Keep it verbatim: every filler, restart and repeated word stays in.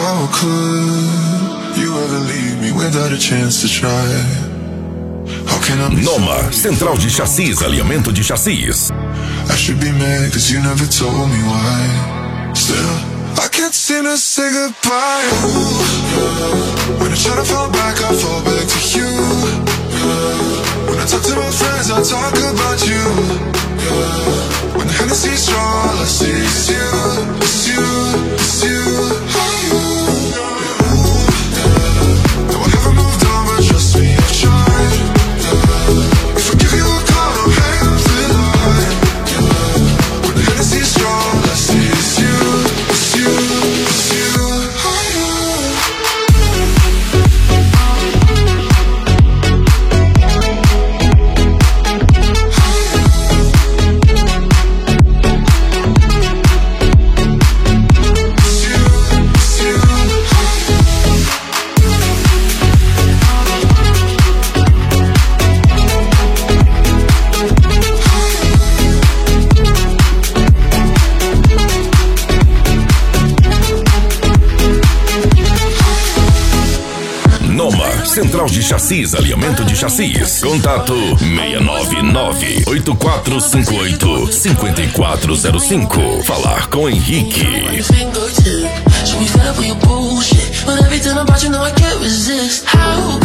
How could you ever leave me without a chance to try? Noma, central de chassis, alinhamento de chassis. I should be mad cause you never told me why. Still, I can't seem to say goodbye. When I try to fall back, I fall back to you. When I talk to my friends, I talk about you. When the Hennessy's strong, all I see is you. It's you, it's you, you. No, I haven't moved on, but trust me, I've tried. If I give you a call, I'll hang up the line. When the Hennessy's strong, all I see is you. It's you, it's you, Central de chassis, alinhamento de chassis. Contato seis nove nove, oito quatro cinco oito, cinco quatro zero cinco. Falar com Henrique. How